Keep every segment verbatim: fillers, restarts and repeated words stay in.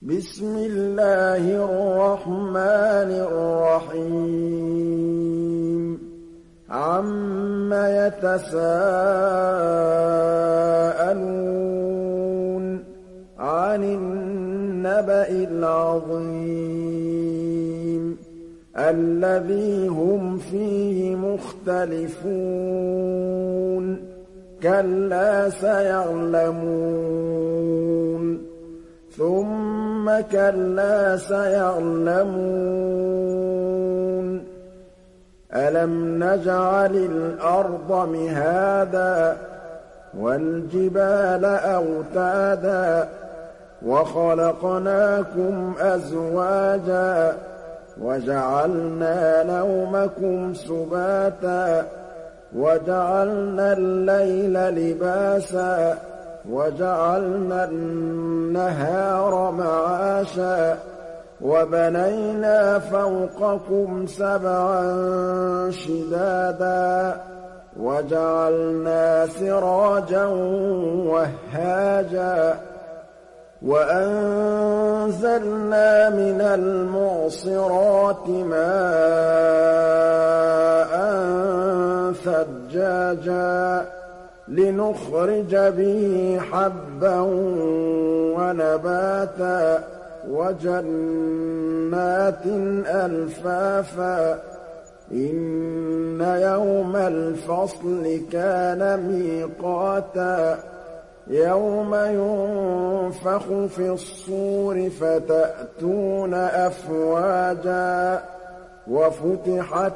بسم الله الرحمن الرحيم عَمَّ يَتَسَاءَلُونَ عَنِ النَّبَإِ الْعَظِيمِ الَّذِي هُمْ فِيهِ مُخْتَلِفُونَ كَلَّا سَيَعْلَمُونَ ثُمَّ كَلَّا سَيَعْلَمُونَ أَلَمْ نَجْعَلِ الْأَرْضَ مِهَادًا وَالْجِبَالَ أَوْتَادًا وَخَلَقْنَاكُمْ أَزْوَاجًا وَجَعَلْنَا نَوْمَكُمْ سُبَاتًا وَجَعَلْنَا اللَّيْلَ لِبَاسًا وَجَعَلْنَا النَّهَارَ مَعَاشًا وَبَنَيْنَا فَوْقَكُمْ سَبْعًا شِدَادًا وَجَعَلْنَا سِرَاجًا وَهَّاجًا وَأَنزَلْنَا مِنَ الْمُعْصِرَاتِ مَاءً ثَجَّاجًا لِّنُخْرِجَ بِهِ حَبًّا وَنَبَاتًا وَجَنَّاتٍ أَلْفَافًا إِنَّ يَوْمَ الْفَصْلِ كَانَ مِيقَاتًا يَوْمَ يُنفَخُ فِي الصُّورِ فَتَأْتُونَ أَفْوَاجًا وَفُتِحَتِ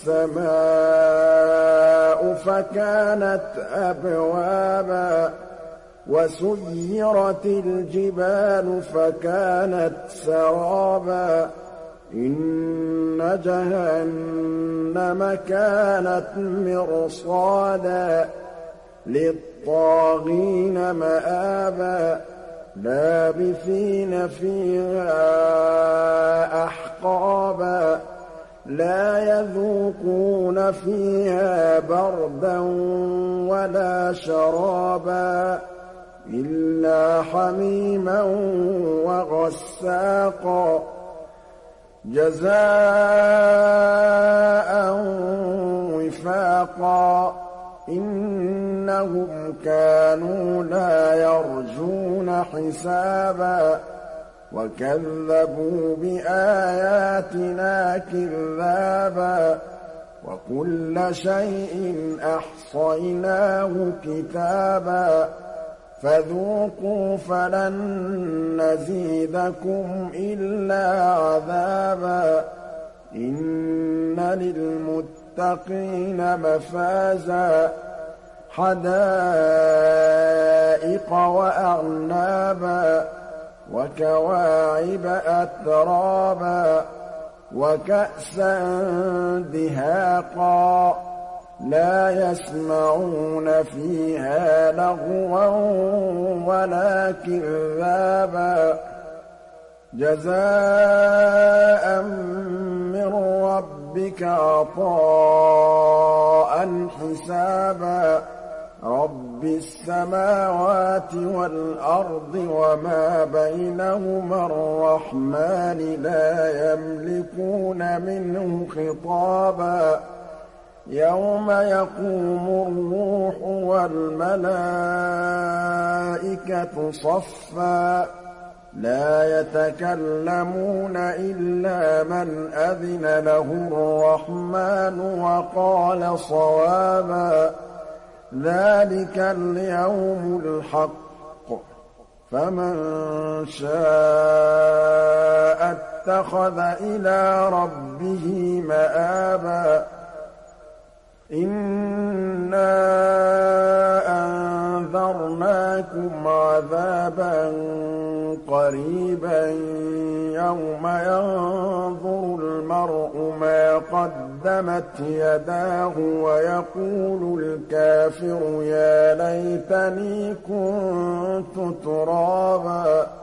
السَّمَاءُ فَكَانَتْ أَبْوَابًا وَسُيِّرَتِ الْجِبَالُ فَكَانَتْ سَرَابًا إِنَّ جَهَنَّمَ كَانَتْ مِرْصَادًا لِّلطَّاغِينَ مَآبًا لَّابِثِينَ فِيهَا أَحْقَابًا لَّا يَذُوقُونَ فِيهَا بَرْدًا وَلَا شَرَابًا إِلَّا حَمِيمًا وَغَسَّاقًا جَزَاءً وِفَاقًا إِنَّهُمْ كَانُوا لَا يَرْجُونَ حِسَابًا وَكَذَّبُوا بِآيَاتِنَا كِذَّابًا وَكُلَّ شَيْءٍ أَحْصَيْنَاهُ كِتَابًا فَذُوقُوا فَلَن نَّزِيدَكُمْ إِلَّا عَذَابًا إِنَّ لِلْمُتَّقِينَ مَفَازًا حَدَائِقَ وَأَعْنَابًا وَكَوَاعِبَ أَتْرَابًا وَكَأْسًا دِهَاقًا لَّا يَسْمَعُونَ فِيهَا لَغْوًا وَلَا كِذَّابًا جَزَاءً مِّن رَّبِّكَ عَطَاءً حِسَابًا رَّبِّ السَّمَاوَاتِ وَالْأَرْضِ وَمَا بَيْنَهُمَا الرَّحْمَٰنِ لَا يَمْلِكُونَ مِنْهُ خِطَابًا يَوْمَ يَقُومُ الرُّوحُ وَالْمَلَائِكَةُ صَفًّا لَّا يَتَكَلَّمُونَ إِلَّا مَنْ أَذِنَ لَهُ الرَّحْمَٰنُ وَقَالَ صَوَابًا ذَٰلِكَ الْيَوْمُ الْحَقُّ فَمَن شَاءَ اتَّخَذَ إِلَىٰ رَبِّهِ مَآبًا إِنَّا أَنذَرْنَاكُمْ عَذَابًا قَرِيبًا يَوْمَ يَنظُرُ الْمَرْءُ مَا قَدَّمَتْ يَدَاهُ وَيَقُولُ الْكَافِرُ يَا لَيْتَنِي كُنتُ تُرَابًا